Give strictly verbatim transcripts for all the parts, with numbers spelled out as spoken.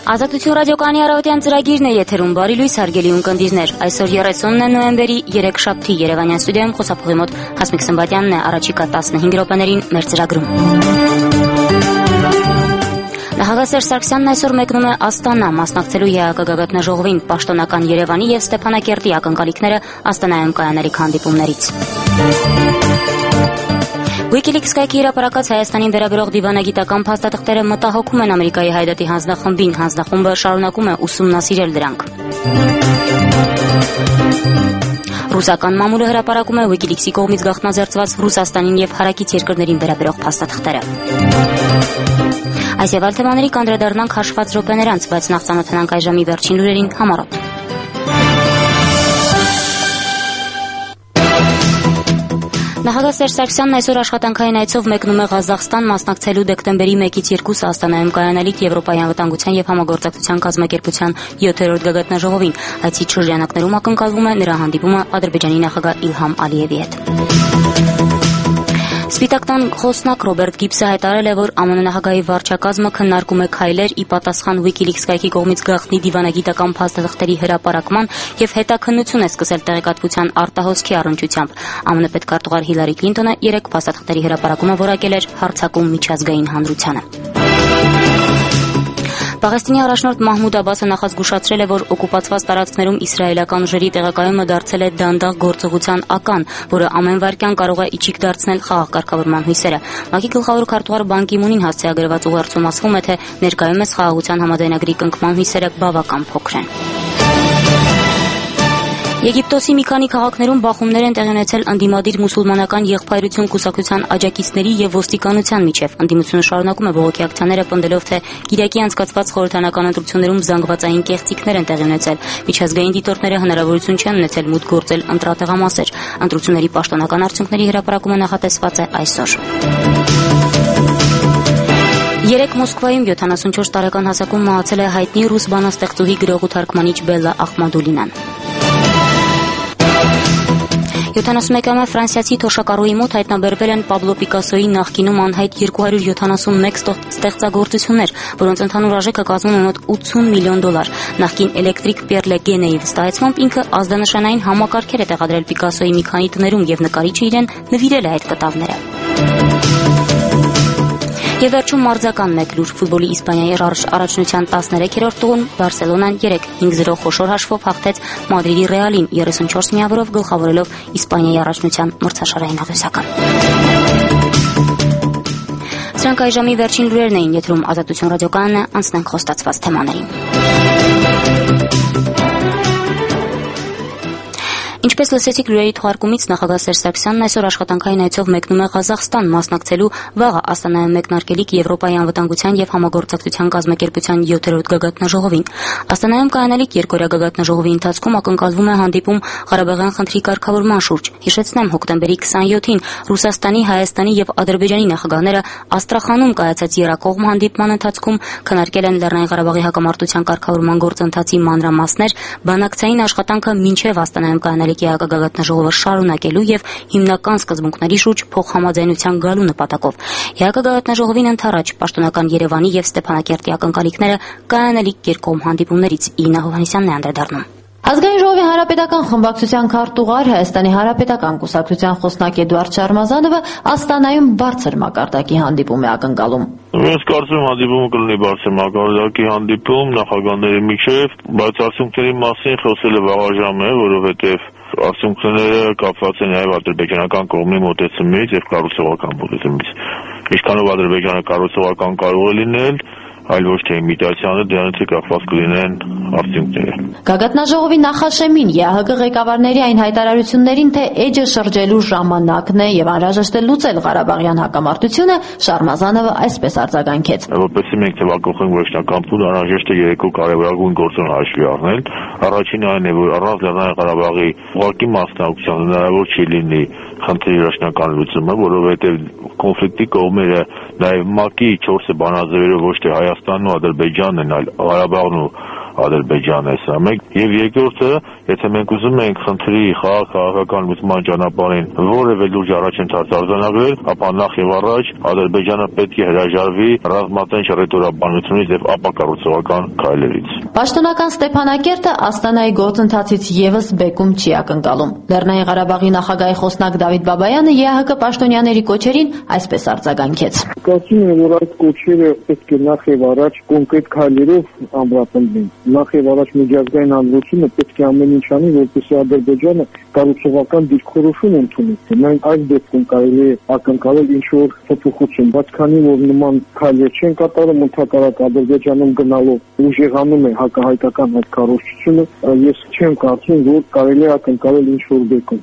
Ազատություն ռադիոկայանի առավոտյան ծրագիրն է եթերում։ Բարի լույս, հարգելի ունկնդիրներ։ Այսօր երեսունն է նոյեմբերի երեքշաբթի Երևանյան ստուդիայում խոսափողի մոտ Հասմիկ Սմբատյանն է առաջիկա տասնհինգ րոպեներին մեր ծրագրում։ Նախագահ Սերժ Սարգսյանն այսօր մեկնում է Աստանա, մասնակցելու ԵԱՀԿ գագաթնաժողովին, պաշտոնական Երևանի եւ Ստեփանակերտի ակնկալիքները Աստանայում կայանալիք հանդիպումներից։ Wikileaks կայքի հրապարակած Հայաստանին վերաբերող դիվանագիտական փաստաթղթերը մտահոգում են Ամերիկայի հայդատի հանձնախմբին, հանձնախումբը շարունակում է ուսումնասիրել դրանք։ Ռուսական մամուլը հրապարակում է Wikileaks-ի կողմից գաղտնաձեռծված Ռուսաստանին եւ հարակից երկրներին վերաբերող փաստաթղթերը։ Այս եւ այլ թեմաների կանդրադառնանք հաշված րոպեներ անց, բայց նախ ծանոթանանք այժմի վերջին լուրերին համառոտ։ Նախագահ Սերժ Սարգսյանն այսօր աշխատանքային այցով մեկնում է Ղազախստան, մասնակցելու դեկտեմբերի մեկից երկուսը Աստանայում կայանալիք Եվրոպայի անվտանգության եւ համագործակցության կազմակերպության յոթերորդ գագաթնաժողովին։ Այցի շրջանակներում ակնկալվում է նրա հանդիպումը Ադրբեջանի նախագահ Իլհամ Ալիևի հետ։ Սպիտակ տան խոսնակ Ռոբերտ Գիբսը հայտարարել է, որ ԱՄՆ նախագահի վարչակազմը քննարկում է քայլեր ի պատասխան Wikileaks կայքի կողմից գաղտնի դիվանագիտական փաստաթղթերի հրապարակման եւ հետաքննություն է սկսել տեղեկատվության արտահոսքի առնչությամբ։ ԱՄՆ պետքարտուղար Հիլարի Քլինտոնը երեք փաստաթղթերի հրապարակումը որակել էր հարձակում միջազգային հանրությանը։ Պաղեստինի առաջնորդ Մահմուդ Աբասը նախազգուշացրել է, որ օկուպացված տարածքներում իսրայելական ուժերի տեղակայումը դարձել է դանդաղ գործողության ական, որը ամեն վայրկյան կարող է իջիկ դարձնել խաղաղ կարգավորման հույսերը։ ՄԱԿ-ի գլխավոր քարտուղար Բան Կի Մունին հասցեագրված ուղերձում ասվում է, թե ներկայումս խաղաղության համաձայնագրի կնքման հույսերը բավական փոքր են։ Եգիպտոսի մի քանի քաղաքներում բախումներ են տեղի ունեցել ընդդիմադիր մուսուլմանական եղբայրություն կուսակցության աջակիցների եւ ոստիկանության միջև։ Ընդդիմությունը շարունակում է բողոքի ակցիաները, պնդելով, թե Կիրակի անցկացված խորհրդանական ընտրություններում զանգվածային կեղծիքներ են տեղի ունեցել։ Միջազգային դիտորդները հնարավորություն չեն ունեցել մուտք գործել ընտրատեղամասեր։ Ընտրությունների պաշտոնական արդյունքների հրապարակումը նախատեսված է այսօր։ Երեկ Մոսկվայում յոթանասունչորս տարեկան հասակում մահացել է հայտնի ռուս բանաստեղծուհի գրող ու թարգմանիչ Բելլա Ախմադուլինան։ յոթանասունմեկամյա ֆրանսիացի թոշակառուի մոտ հայտնաբերվել են Պաբլո Պիկասոյի նախկինում անհայտ երկու հարյուր յոթանասունմեկ ստեղծագործություններ, որոնց ընդհանուր արժեքը կազմում է մոտ ութսուն միլիոն դոլար։ Նախկին էլեկտրիկ Պիեր Լեգենեի վստահեցմամբ ինքը ազդանշանային համակարգեր է տեղադրել Պիկասոյի մի քանի տներում եւ նկարիչը իրեն նվիրել է այդ կտավները։ Եվ վերջում մարզական մեկ լուր ֆուտբոլի Իսպանիայի առաջնության տասներեքերորդ տուղում Բարսելոնան երեք հինգ զրո խոշոր հաշվով հաղթեց Մադրիդի Ռեալին երեսունչորս միավորով գլխավորելով Իսպանիայի առաջնության մրցաշարային աղյուսական։ Սրանք այժմի վերջին լուրերն էին, եթերում Ազատություն ռադիոկայանն է, անցնենք խոստացված թեմաներին։ Ինչպես լսեցիք լուրերի թողարկումից, նախագահ Սերժ Սարգսյանն այսօր աշխատանքային այցով մեկնում է Ղազախստան, մասնակցելու վաղը Աստանայում մեկնարկելիք Եվրոպայի անվտանգության եւ համագործակցության կազմակերպության յոթերորդ գագաթնաժողովին։ Աստանայում կայանալիք երկօրյա գագաթնաժողովի ընթացքում ակնկալվում է հանդիպում Ղարաբաղյան խնդրի կարգավորման շուրջ։ Հիշեցնեմ, հոկտեմբերի քսանյոթին Ռուսաստանի, Հայաստանի եւ Ադրբեջանի նախագահները Աստրախանում կայացած եռակողմ հանդիպման ընթացքում քննարկել են Լեռնային Ղարաբաղի հակամարտության կարգավորման գործընթացի մանրամասներ, բանակցային աշխատանքը մինչեւ Աստանայում կայանալիք ԵԱՀԿ գագաթնաժողովը շարունակելու եւ հիմնական սկզբունքների շուրջ փոխհամաձայնության գալու նպատակով։ ԵԱՀԿ գագաթնաժողովին ընդառաջ պաշտոնական Երևանի եւ Ստեփանակերտի ակնկալիքները կայանալիք երկկողմ հանդիպումներից Իրինա Հովհաննիսյանն է անդրադառնում։ Ազգային ժողովի հանրապետական խմբակցության քարտուղար Հայաստանի հանրապետական կուսակցության խոսնակ Էդուարդ Շարմազանովը Աստանայում բարձր մակարդակի հանդիպում է ակնկալում։ Ես կարծում եմ հանդիպումը կլինի բարձր մակարդակի հանդիպում նախագահների միջև, բայց արդյունքների մասին խոսելը վաղաժամ է, որովհետև արդյունքները կապված են նաև ադրբեջանական կողմի մոտեցումից եւ կառուցողական մոտեցումից։ Ինչքանով Ադրբեջանը կառուցողական կարող է լինել, այլ ոչ թե իմիտացիանը, դրանից կախված կլինեն արդյունքները։ Գագաթնաժողովի նախաշեմին ԵԱՀԿ ղեկավարների այն հայտարարություններին, թե էջը շրջելու ժամանակն է եւ անհրաժեշտ է լուծել Ղարաբաղյան հակամարտությունը, Շարմազանովը այսպես արձագանքեց։ Որպեսզի մենք թվակողենք վերջնական փուլ, անհրաժեշտ է երկու կարևորագույն գործոն հաշվի առնել։ Առաջինը այն է, որ առանց Լեռնային Ղարաբաղի ուղղակի մասնակցության հնարավոր չի լինի խնդրի վերջնական լուծումը, որովհետև կոնֆլիկտի կողմերը նաև ՄԱԿ-ի չորս բանաձևերով ոչ թե Հայաստանն ու Ադրբեջանն են, այլ Ղարաբաղն ու Ադրբեջանն է սա մեկ, եւ երկրորդը, եթե մենք ուզում ենք խնդրի խաղ քաղաքական լուծման ճանապարհին որևէ լուրջ առաջընթաց արձանագրել, ապա նախ եւ առաջ Ադրբեջանը պետք է հրաժարվի ռազմատենչ ռետորաբանությունից եւ ապակառուցողական քայլերից։ Պաշտոնական Ստեփանակերտը Աստանայի գործընթացից եւս բեկում չի ակնկալում։ Լեռնային Ղարաբաղի նախագահի խոսնակ Դավիթ Բաբայանը ԵԱՀԿ պաշտոնյաների կոչերին այսպես արձագանքեց. Կարծում եմ, որ այդ կոչերը պետք է նախ եւ առաջ կոնկրետ քայլերով ամրապնդվեն։ Նախ եւ առաջ միջազգային հանրությունը պետք է ամեն ինչ անի, որպեսզի Ադրբեջանը կառուցողական դիրքորոշում ընդունի։ Մենք այս դեպքում կարելի է ակնկալել ինչ-որ փոփոխություն, բայց քանի որ նման քայլեր չեն կատարում, ընդհակառակ Ադրբեջանում գնալով ուժեղանում է հակահայկական այդ կառուցությունը, ես չեմ կարծում, որ կարելի է ակնկալել ինչ-որ բեկում։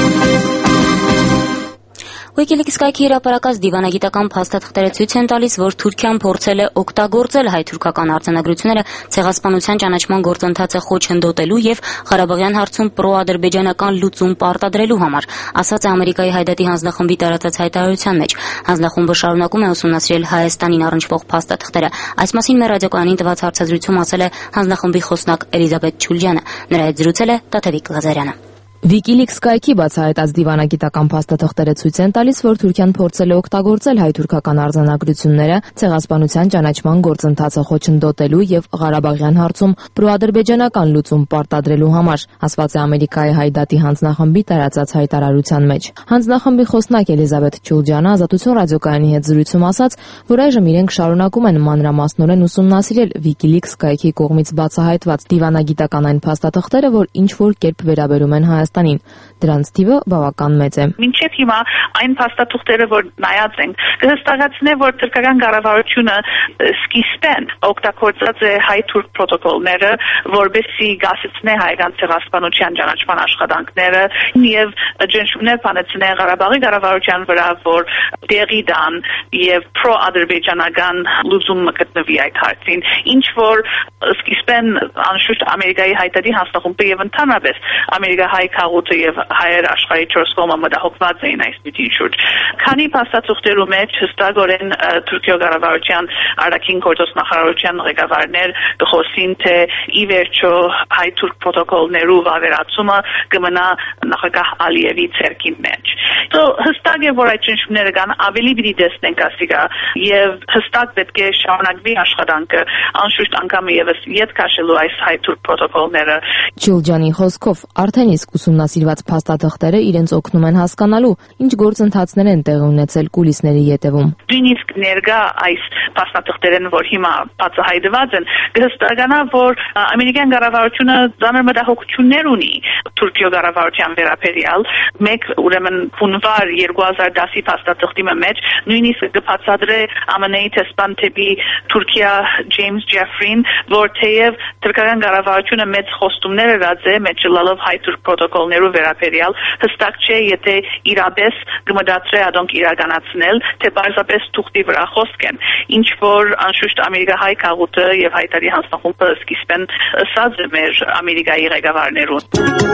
Wikileaks կայքի հրապարակած դիվանագիտական փաստաթղթերը ցույց են տալիս, որ Թուրքիան փորձել է օգտագործել հայ-թուրքական արձանագրությունները ցեղասպանության ճանաչման գործընթացը խոչընդոտելու եւ Ղարաբաղյան հարցում պրոադրբեջանական լուծում պարտադրելու համար, ասաց է Ամերիկայի Հայդատի հանձնախմբի տարածած հայտարարության մեջ։ Հանձնախումբը շարունակում է ուսումնասիրել Հայաստանին առնչվող փաստաթղթերը։ Այս մասին մեր ռադիոկայանին տված հարցազրույցում ասել է հանձնախմբի խոսնակ Էլիզաբեթ Չուլյանը։ Նրա հետ զրուցել է Տաթևիկ Ղազարյանը։ Wikileaks կայքի բացահայտած դիվանագիտական փաստաթղթերը ցույց են տալիս, որ Թուրքիան փորձել է օգտագործել հայ-թուրքական արձանագրությունները ցեղասպանության ճանաչման գործընթացը խոչընդոտելու եւ Ղարաբաղյան հարցում պրոադրբեջանական լուծում պարտադրելու համար, ասված է Ամերիկայի Հայդատի հանձնախմբի տարածած հայտարարության մեջ։ Հանձնախմբի խոսնակ Էլիզաբեթ Չուլջյանը Ազատություն ռադիոկայանի հետ զրույցում ասաց, որ այժմ իրենք շարունակում են մանրամասնորեն ուսումնասիրել Wikileaks կայքի կողմից բացահայտված դիվանագիտական այն փաստաթղթերը, որ ինչ որ կերպ վերաբերում են Հայաստանին։ Դրանց թիվը բավական մեծ է։ Մինչև հիմա այն փաստաթղթերը, որ նայած ենք, կհստակեցնե, որ թուրքական կառավարությունը սկիզբեն օգտագործած է հայ-թուրք պրոտոկոլները, որբեսի գասեցնե հայկական ցեղասպանության ճանաչման աշխատանքները եւ ջնջումներ բանեցնե Ղարաբաղի կառավարության վրա, որ տեղի դան եւ պրո-ադրբեջանական լուծում գտնվի այդ հարցին, ինչ որ սկիզբեն անշուշտ Ամերիկայի Հայդատի հանձնախումբը եւ ընդհանրապես Ամերիկահայ քաղուտը եւ հայեր աշխարհի չորս կողմը մտահոգված էին այս միտի շուրջ։ Քանի փաստաթղթերու մեջ հստակորեն Թուրքիո կառավարության արտաքին գործոս նախարարության ղեկավարներ կխոսին, թե ի վերջո հայ-թուրք պրոտոկոլներու վավերացումը կմնա նախագահ Ալիևի ցերկի մեջ։ Դո հստակ է, որ այդ ճնշումները կան, ավելի պիտի տեսնենք ասիկա եւ հստակ պետք է շարունակվի աշխատանքը, անշուշտ անգամ եւս յետ քաշելու այս հայ-թուրք պրոտոկոլները։ Չուլջանի խոսքով արդեն իսկ ուսումնասիրված փաստաթղթերը իրենց օգնում են հասկանալու, ինչ գործընթացներ են տեղի ունեցել կուլիսների ետևում։ Նույնիսկ ներկա այս փաստաթղթերն, որ հիմա բացահայտված են, կհստականա, որ ամերիկյան կառավարությունը ծանր մտահոգություններ ունի Թուրքիո կառավարության վերաբերյալ։ Մեկ ուրեմն հունվար երկու հազար դասի փաստաթղթի մեջ նույնիսկ կբացատրե ԱՄՆ-ի տեսփան թեպի Թուրքիա Ջեյմս Ջեֆրին, որ թեև թուրքական կառավարությունը մեծ խոստումներ ըրած է մեջլալով հայ-թուրք պրոտոկոլներու վերաբերյալ, հստակ չէ, եթե իրապես կմտածրե ադոնք իրականացնել, թե բարձրապես թուղթի վրա խոսք են, ինչ որ անշուշտ Ամերիկահայ քաղուտը եւ Հայդատի հանձնախումբը սկիզբեն ասած է մեր Ամերիկայի ղեկավարներուն։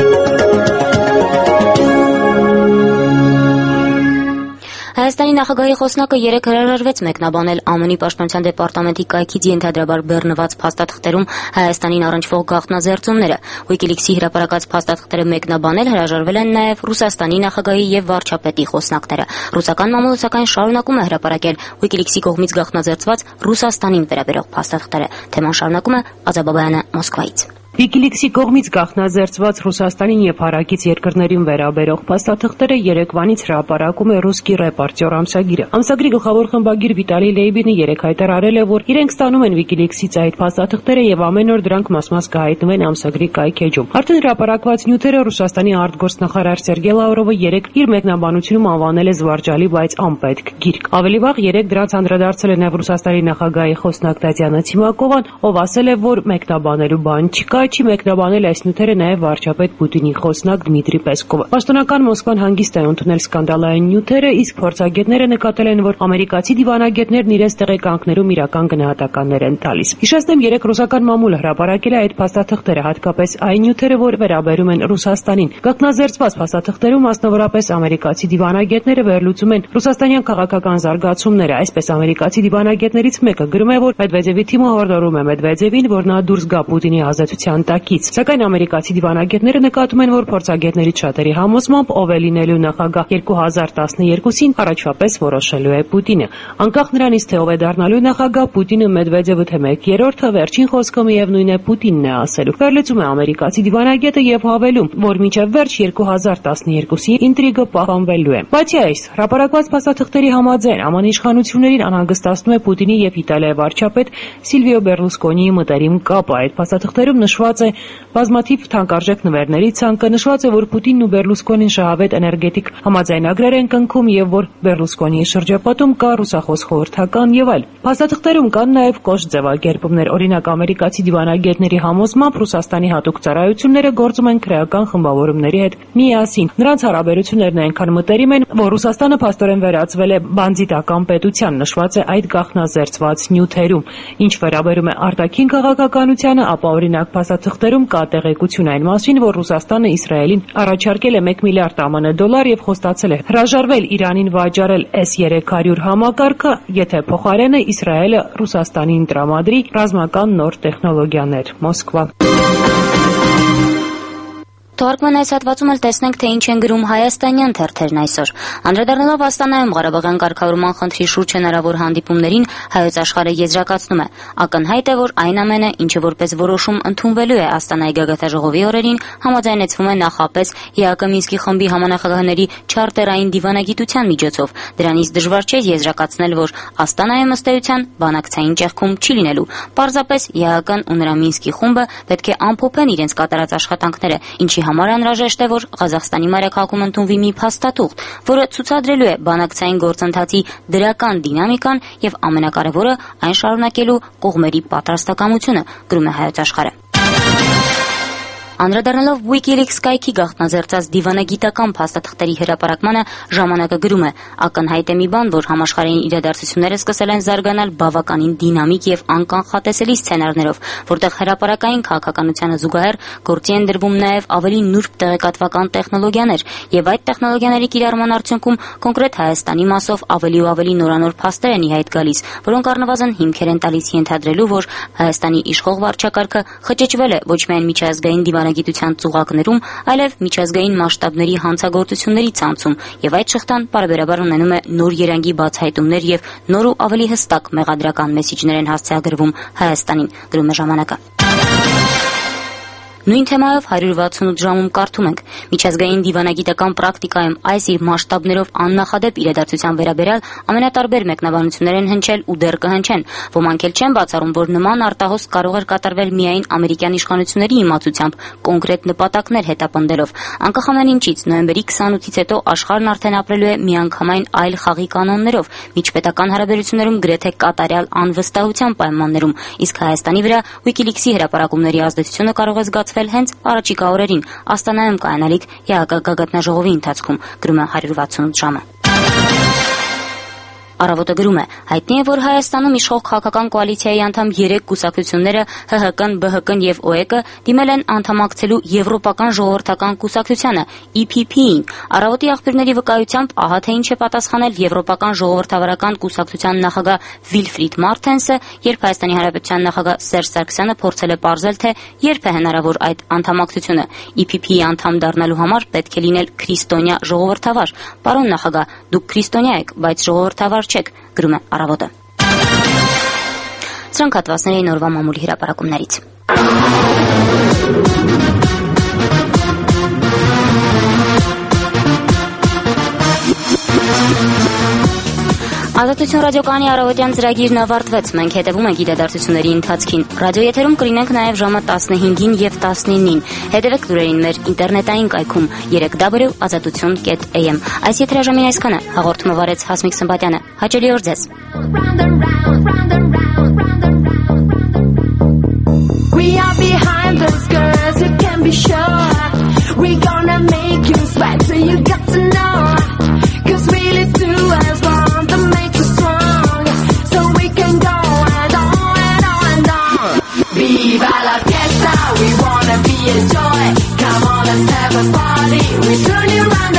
Հայաստանի նախագահի խոսնակը երեկ հրաժարվեց մեկնաբանել ԱՄՆ-ի պաշտպանության դեպարտամենտի կայքից ենթադրաբար բեռնված փաստաթղթերում Հայաստանին առնչվող գաղտնաձեռնությունները։ Wikileaks-ի հրապարակած փաստաթղթերը մեկնաբանել հրաժարվել են նաև Ռուսաստանի նախագահի եւ վարչապետի խոսնակները։ Ռուսական մամուլը սակայն շարունակում է հրապարակել Wikileaks-ի կողմից գաղտնաձեռնված Ռուսաստանին վերաբերող փաստաթղթերը։ Թեման շարունակում է Ազա Բաբայանը Մոսկվայից։ Wikileaks-ի կողմից գաղտնաձեռնված Ռուսաստանին եւ հարակից երկրներին վերաբերող փաստաթղթերը երեկվանից հրապարակում է Ռուսկի ռեպորտյոր ամսագիրը։ Ամսագրի գլխավոր խմբագիր Վիտալի Լեյբինը երեկ հայտարարել է, որ իրենք ստանում են Wikileaks-ից այդ փաստաթղթերը եւ ամեն օր դրանք մաս-մաս կհայտնվեն ամսագրի կայք էջում։ Արդեն հրապարակված նյութերը Ռուսաստանի արտգործնախարար Սերգեյ Լավրովը երեկ իր մեկնաբանությունում անվանել է զվարճալի, բայց անպետք գիրք։ Ավելի վաղ երեկ դրանց անդրադարձել է նաեւ Ռուսաստանի նախագահի խոսնակ Տատյանա Ցիմակովան, ով ասել է, որ մեկնաբանելու բան չկա, չի մեկնաբանել այս նյութերը նաև վարչապետ Պուտինի խոսնակ Դմիտրի Պեսկովը։ Պաշտոնական Մոսկվան հանգիստ է ընդունել սկանդալային նյութերը, իսկ փորձագետները նկատել են, որ ամերիկացի դիվանագետներն իրենց տեղեկանքներում իրական գնահատականներ են տալիս։ Հիշեցնեմ, երեք ռուսական մամուլը հրապարակել է այդ փաստաթղթերը, հատկապես այն նյութերը, որ վերաբերում են Ռուսաստանին։ Գաղտնազերծված փաստաթղթերում մասնավորապես ամերիկացի դիվանագետները վերլուծում են ռուսաստանյան քաղաքական զարգացումները։ Այսպես ամերիկացի դիվանագետներից մեկը գրում է, որ Մեդվեդևի թիմը հորդորում է Մեդվեդևին, որ նա դուրս գա Պուտինի ազատության տակից։ Սակայն ամերիկացի դիվանագետները նկատում են, որ փորձագետներից շատերի համոզմամբ ով է լինելու նախագահ երկու հազար տասներկուսին առաջվա պես որոշելու է Պուտինը։ Անկախ նրանից, թե ով է դառնալու նախագահ, Պուտինը, Մեդվեդևը թե մեկ երրորդը, վերջին խոսքը միևնույն է Պուտինն է ասելու։ Վերլուծում է ամերիկացի դիվանագետը եւ հավելում, որ մինչեւ վերջ երկու հազար տասներկուսի ինտրիգը պահպանվելու է։ Բացի այս, հրապարակված փաստաթղթերի համաձայն ԱՄՆ իշխանություններին անհանգստացնում է Պուտինի եւ Իտալիայի վարչապետ Սիլվիո Բերլուսկոնիի մտերիմ կապը։ Այդ փաստաթղթերում նշված է բազմաթիվ թանկարժեք նվերների ցանկը, նշված է, որ Պուտինն ու Բերլուսկոնին շահավետ էներգետիկ համաձայնագրեր են կնքում եւ որ Բերլուսկոնիի շրջապատում կա ռուսախոս խորհրդական եւ այլ։ Փաստաթղթերում կան նաեւ կոշտ ձևակերպումներ։ Օրինակ, ամերիկացի դիվանագետների համոզմամբ Ռուսաստանի հատուկ ծառայությունները գործում են քրեական խմբավորումների հետ միասին։ Նրանց հարաբերություններն այնքան մտերիմ են, որ Ռուսաստանը փաստորեն վերածվել է բանձիտական պետության, նշված է այդ գաղտնազերծված նյութերում։ Ինչ վերաբերում է արտաքին քաղաքականությանը, ապա օրինակ փաստաթղթերում կա տեղեկություն այն մասին, որ Ռուսաստանը Իսրայելին առաջարկել է մեկ միլիարդ ԱՄՆ դոլար եւ խոստացել է հրաժարվել Իրանին վաճառել S երեք հարյուր համակարգը, եթե փոխարենը Իսրայելը Ռուսաստանին տրամադրի ռազմական նոր տեխնոլոգիաներ։ Մոսկվա։ Թարգման այս հատվածում էլ տեսնենք, թե ինչ են գրում հայաստանյան թերթերն այսօր։ Անդրադառնալով Աստանայում Ղարաբաղյան կարգավորման խնդրի շուրջ հնարավոր հանդիպումներին, Հայոց Աշխարհը եզրակացնում է. ակնհայտ է, որ այն ամենը, ինչը որպես որոշում ընդունվելու է Աստանայի գագաթնաժողովի օրերին, համաձայնեցվում է նախապես ԵԱԿ Մինսկի խմբի համանախագահների չարտերային դիվանագիտության միջոցով։ Դրանից դժվար չէ եզրակացնել, որ Աստանայում ըստ էության բանակցային ճեղքում չի լինելու։ Պարզապես ԵԱԿ-ն ու նրա Մինսկի խումբը պետք է ամփոփեն իրենց կատարած աշխատանքները, ինչի համար անհրաժեշտ է, որ Ղազախստանի մայրաքաղաքում ընդունվի մի փաստաթուղթ, որը ցուցադրելու է բանակցային գործընթացի դրական դինամիկան եւ ամենակարևորը այն շարունակելու կողմերի պատրաստակամությունը, գրում է Հայոց Աշխարհը։ Անդրադառնալով WikiLeaks կայքի գաղտնազերծած դիվանագիտական փաստաթղթերի հրապարակմանը, ժամանակը գրում է. ակնհայտ է մի բան, որ համաշխարհային իրադարձությունները սկսել են զարգանալ բավականին դինամիկ եւ անկանխատեսելի սցենարներով, որտեղ հրապարակային քաղաքականությանը զուգահեռ գործի են դրվում նաեւ ավելի նուրբ տեղեկատվական տեխնոլոգիաներ, եւ այդ տեխնոլոգիաների կիրառման արդյունքում կոնկրետ Հայաստանի մասով ավելի ու ավելի նորանոր փաստեր են ի հայտ գալիս, որոնք առնվազն հիմքեր են տալիս ենթադրելու, որ Հայաստանի իշխող վարչակարգը խճճվել է ոչ միայն միջազգային դիվանագիտության ծուղակներում, այլև միջազգային մասշտաբների հանցագործությունների ցանցում, եւ այդ շղթան պարբերաբար ունենում է նոր երանգի բացահայտումներ եւ նոր ու ավելի հստակ մեղադրական մեսիջներ են հասցեագրվում Հայաստանին, գրում է ժամանակը։ Նույն թեմայով հարյուր վաթսունութ ժամում կարդում ենք. միջազգային դիվանագիտական պրակտիկայում այս իր մասշտաբներով աննախադեպ իրադարձության վերաբերյալ ամենատարբեր մեկնաբանություններ են հնչել ու դեռ կհնչեն։ Ոմանք էլ չեն բացառում, որ նման արտահոս կարող էր կատարվել միայն ամերիկյան իշխանությունների իմացությամբ, կոնկրետ նպատակներ հետապնդելով։ Անկախ ամեն ինչից, նոյեմբերի քսանութից հետո աշխարհն արդեն ապրելու է միանգամայն այլ խաղի կանոններով, միջպետական հարաբերություններում գրեթե կատարյալ անվստահության պայմաններում, իսկ Հայաստանի վրա WikiLeaks-ի հրապարակումների ազդեցությունը կարող է զգացվել հենց առաջիկա օրերին Աստանայում կայանալիք ԵԱԿ գագաթնաժողովի ընթացքում, գրում է հարյուր վաթսունութ ժամը։ Առավոտը գրում է. հայտնի է, որ Հայաստանում իշխող քաղաքական կոալիցիայի անդամ երեք կուսակցությունները ՀՀԿ-ն, ԲՀԿ-ն եւ ՕԵԿ-ը դիմել են անդամակցելու Եվրոպական ժողովրդական կուսակցությանը E P P-ին։ Առավոտի աղբյուրների վկայությամբ ահա թե ինչ է պատասխանել Եվրոպական ժողովրդավարական կուսակցության նախագահ Վիլֆրիդ Մարտենսը, երբ Հայաստանի Հանրապետության նախագահ Սերժ Սարգսյանը փորձել է պարզել, թե երբ է հնարավոր այդ անդամակցությունը։ E P P-ի անդամ դառնալու համար պետք է լինել քրիստոնյա ժողովրդավար։ Պարոն նախագահ, դուք քրիստոնյա եք, բայց ժողովրդավար չեք, գրում է Առավոտը։ Սրանք հատվածներ էին օրվա մամուլի հրապարակումներից։ Ազատություն ռադիոկայանի առավոտյան ծրագիրն ավարտվեց։ Մենք հետևում ենք իրադարձությունների ընթացքին։ Ռադիոեթերում կլինենք նաև ժամը տասնհինգին եւ տասնինին։ Հետևեք լուրերին մեր ինտերնետային կայքում երեք w ազատություն կետ a m։ Այս եթերաժամին այսքանը։ Հաղորդումը վարեց Հասմիկ Սմբատյանը։ Հաճելի օր ձեզ։ We are behind the skirt. be sure we're gonna make you sweat, so you got to know. Cause really two has one that makes us strong, so we can go and on and on and on. Viva la fiesta, we wanna be a joy. Come on, let's have a party. We turn you round.